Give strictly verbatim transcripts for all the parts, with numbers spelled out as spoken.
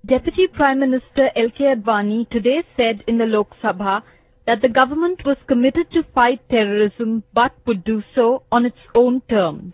Deputy Prime Minister L K Advani today said in the Lok Sabha that the government was committed to fight terrorism but would do so on its own terms.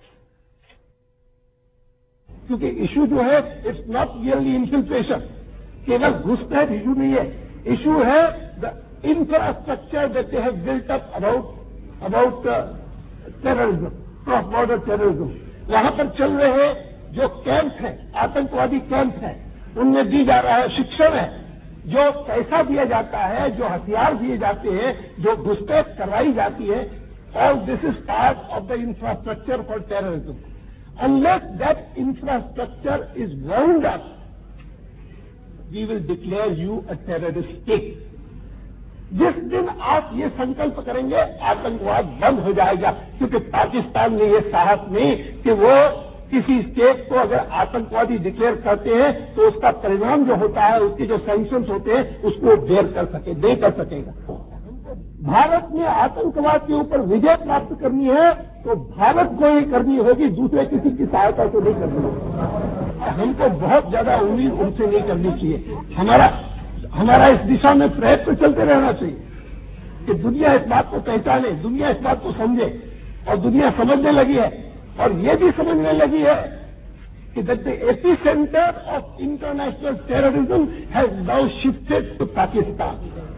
क्योंकि issue जो है it's not really infiltration, केवल घुसपैठ issue नहीं है, issue है the infrastructure that they have built up about about terrorism, cross border terrorism. वहां पर चल रहे जो कैंप हैं, आतंकवादी कैंप हैं, उनमें दी जा रहा है शिक्षण है, जो पैसा दिया जाता है, जो हथियार दिए जाते हैं, जो घुसपैठ करवाई जाती है, all this is part of the infrastructure for terrorism. Unless that infrastructure is wound up, we will declare you a terrorist state. जिस दिन आप ये संकल्प करेंगे आतंकवाद बंद हो जाएगा, क्योंकि पाकिस्तान ने ये साहस नहीं कि वो किसी स्टेट को अगर आतंकवादी डिक्लेयर करते हैं तो उसका परिणाम जो होता है, उसके जो सैंक्शंस होते हैं, उसको बेयर कर सके नहीं कर सकेगा। भारत में आतंकवाद के ऊपर विजय प्राप्त करनी है तो भारत को ही करनी होगी, दूसरे किसी की सहायता से नहीं करनी होगी। हमको बहुत ज्यादा उम्मीद उनसे नहीं करनी चाहिए। हमारा हमारा इस दिशा में प्रयत्न चलते रहना चाहिए कि दुनिया इस बात को पहचाने, दुनिया इस बात को समझे, और दुनिया समझने लगी है और ये भी समझने लगी है कि that the epicentre of international terrorism has now shifted to Pakistan.